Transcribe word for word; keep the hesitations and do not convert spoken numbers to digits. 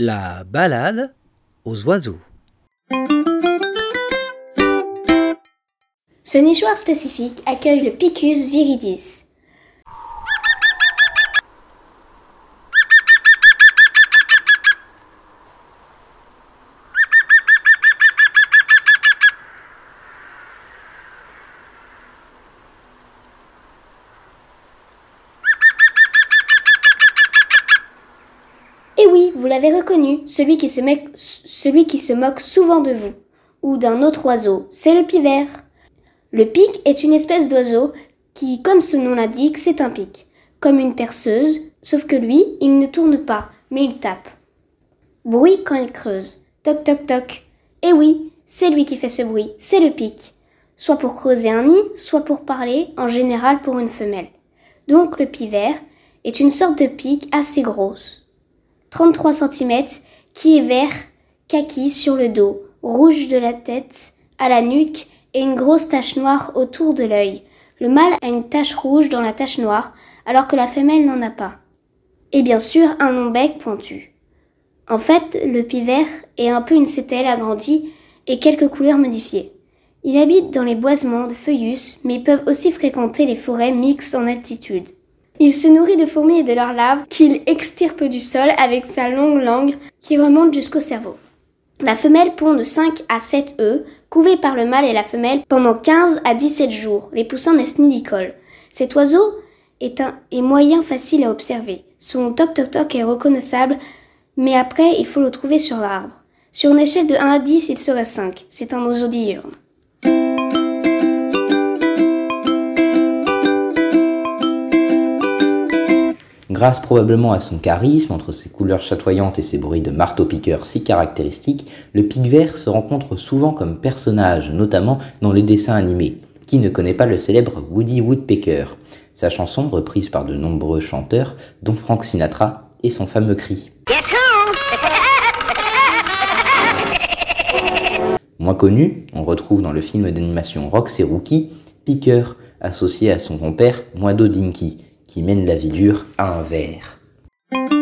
La balade aux oiseaux. Ce nichoir spécifique accueille le Picus viridis. Et oui, vous l'avez reconnu, celui qui, se met, celui qui se moque souvent de vous, ou d'un autre oiseau, c'est le pivert. Le pic est une espèce d'oiseau qui, comme son nom l'indique, c'est un pic, comme une perceuse, sauf que lui, il ne tourne pas, mais il tape. Bruit quand il creuse, toc toc toc. Et oui, c'est lui qui fait ce bruit, c'est le pic, soit pour creuser un nid, soit pour parler, en général pour une femelle. Donc le pivert est une sorte de pic assez grosse. trente-trois centimètres, qui est vert, kaki sur le dos, rouge de la tête à la nuque et une grosse tache noire autour de l'œil. Le mâle a une tache rouge dans la tache noire, alors que la femelle n'en a pas. Et bien sûr, un long bec pointu. En fait, le pivert est un peu une sételle agrandie et quelques couleurs modifiées. Il habite dans les boisements de feuillus, mais ils peuvent aussi fréquenter les forêts mixtes en altitude. Il se nourrit de fourmis et de leurs larves qu'il extirpe du sol avec sa longue langue qui remonte jusqu'au cerveau. La femelle pond de cinq à sept œufs, couvés par le mâle et la femelle pendant quinze à dix-sept jours. Les poussins naissent nidicoles. Cet oiseau est, un, est moyen facile à observer. Son toc-toc-toc est reconnaissable, mais après, il faut le trouver sur l'arbre. Sur une échelle de un à dix, il serait cinq. C'est un oiseau diurne. Grâce probablement à son charisme, entre ses couleurs chatoyantes et ses bruits de marteau-piqueur si caractéristiques, le pic-vert se rencontre souvent comme personnage, notamment dans les dessins animés. Qui ne connaît pas le célèbre Woody Woodpecker? Sa chanson, reprise par de nombreux chanteurs, dont Frank Sinatra, et son fameux cri. Moins connu, on retrouve dans le film d'animation Rox et Rookie, Piqueur, associé à son compère Moineau Dinky, qui mène la vie dure à un ver.